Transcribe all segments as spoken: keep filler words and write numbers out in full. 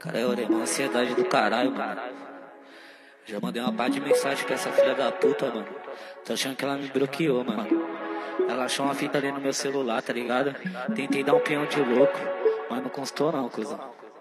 Cara, eu orei uma ansiedade do caralho, mano. Já mandei uma parte de mensagem pra essa filha da puta, mano. Tô achando que ela me bloqueou, mano. Ela achou uma fita ali no meu celular, tá ligado? Tentei dar um peão de louco, mas não constou não, cuzão.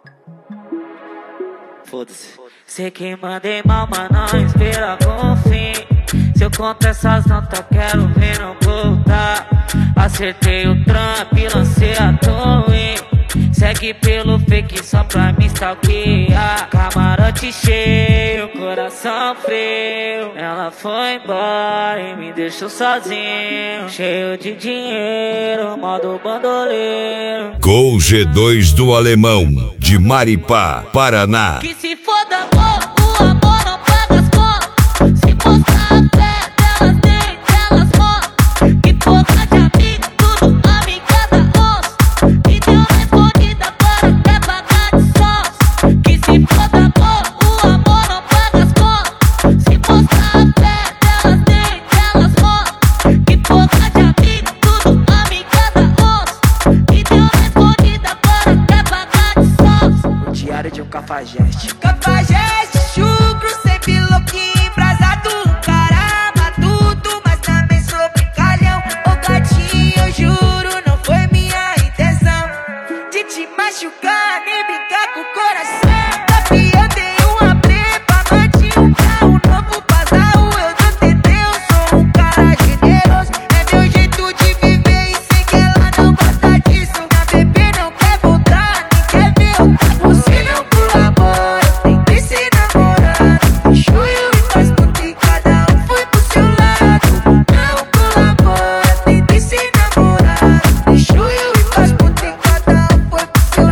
Foda-se. Sei que mandei mal, mas não espera com fim. Se eu conto essas notas, quero ver não voltar. Acertei o trampo e lancei a torre. Segue pelo fake só pra me stalkear. Camarote cheio, coração frio. Ela foi embora e me deixou sozinho, cheio de dinheiro, modo bandoleiro. Gol G dois do Alemão, de Maripá, Paraná. Que se foda, amor, o amor não paga as contas. Se mostrar a fé delas, nem delas mostram. Que porra de amigo, tudo amiga da onça. E deu uma escondida, agora quer pagar de sócio. Que se foda, amor, o amor não paga as contas. Se mostrar a fé delas, nem delas mostram. Que porra de amigo, tudo amiga da onça. E deu uma escondida, agora quer pagar de sócio. O diário de um cafajeste. Cafajeste, chucro, sempre louquinho, embrasado, caramba, tudo, mas também sou brincalhão. Ô gatinho, eu juro, não foi minha intenção de te machucar, nem brincar com o coração. Tapi, eu dei uma prepa, mantinha um carro novo, pasal, eu não tentei, eu sou um cara generoso. É meu jeito de viver e sei que ela não gosta disso. Minha bebê não quer voltar, nem quer ver eu tá. Você não colabora, tem que se namorar. Deixou eu e faz tudo e cada um foi pro seu lado. Não colabora, tem que se namorar. Deixou eu e faz tudo e cada um foi pro seu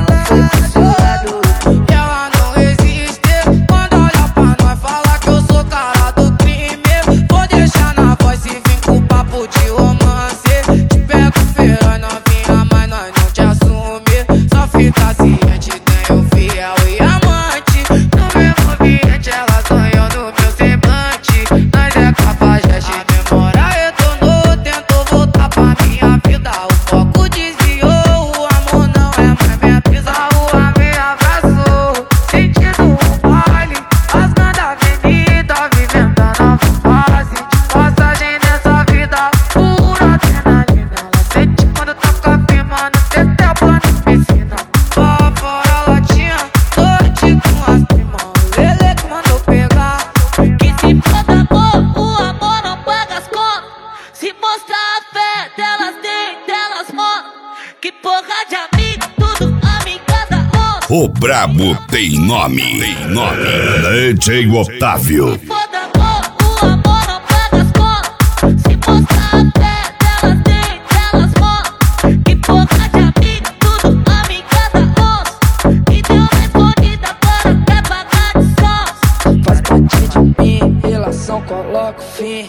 lado. Ela não resiste quando olha pra nós, fala que eu sou cara do crime. Vou deixar na voz e vim com papo de romance. Te pego feia, novinha, mas nós não te assume. Só fica ciente, tenho fiel e amante. No mesmo ambiente ela sonhou no meu semblante. Nós é cafajeste, a memória retornou, tentou voltar pra minha vida. O foco desviou, o amor não é mais minha brisa. A rua me abraçou, sentindo um baile, rasgando a avenida, vivendo a nova fase de passagem nessa vida. Pura adrenalina, ela sente quando toca firma no tetel, plano piscina. Lá fora latinha, noite com as primas, o Lele que mandou pegar. Que se foda, amor, o amor não paga as contas. Se mostrar a fé delas, nem delas mostram. Que porra de amigo, tudo amiga da onça. O brabo tem nome, tem nome. D J Otávio. Se foda, amor, o amor não paga as contas. Se mostrar a fé delas, nem delas mostram. Que porra de amigo, tudo amiga da onça. E deu uma escondida, agora quer pagar de sócio. Faz parte de mim, relação coloca o fim.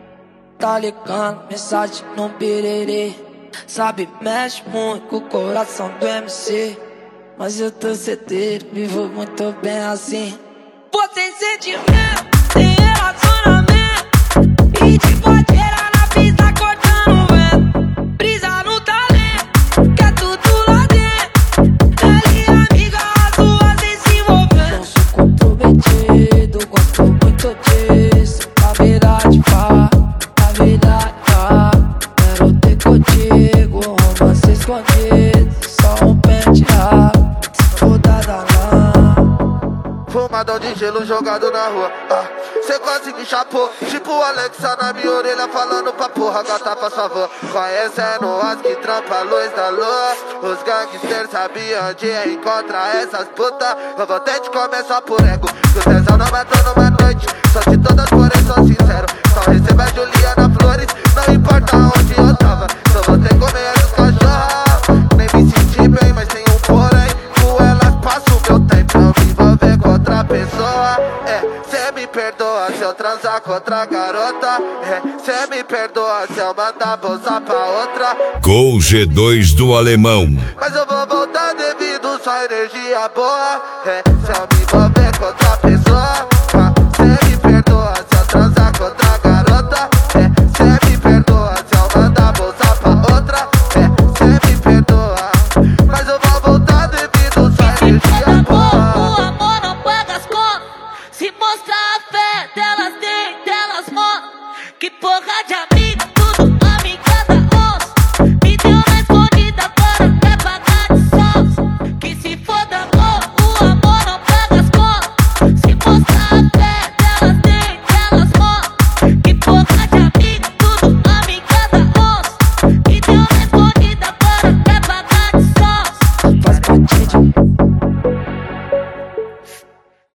Tá ligando, mensagem no pererê. Sabe, mexe muito com o coração do M C. Mas eu tô certeiro, vivo muito bem assim. Pô, sem sentimento, sem relacionamento. E de boteira na pista cortando vento. Brisa no talento, quer tudo lá dentro. Ali amiga, as duas sem se envolver. Não sou comprometido, gosto muito disso. Na verdade, pá, na verdade, pá. Quero ter contigo, romance escondido. Só um pente rápido, se rodada não. Fumadão de gelo jogado na rua, ah, cê quase me chapou. Tipo o Alexa na minha orelha falando pra porra, gata faz favor. Conhecendo as que trampa a luz da lua. Os gangsters sabiam onde encontrar essas putas. Eu vou ter de começar por ego, que o tesão não matou numa noite. Só de todas porém sou sincero, só recebo a Juliana Flores. Não importa onde eu tava, só vou ter que comer essas cachorras. Nem me senti bem, mas tem um porém. Com elas passo o meu tempo, eu me envolver com outra pessoa. É, cê me perdoa se eu transar com outra garota. É, cê me perdoa se eu mandar bolsa pra outra. Gol G dois do Alemão. Mas eu vou voltar devido só energia boa. É, se eu me envolver com outra pessoa.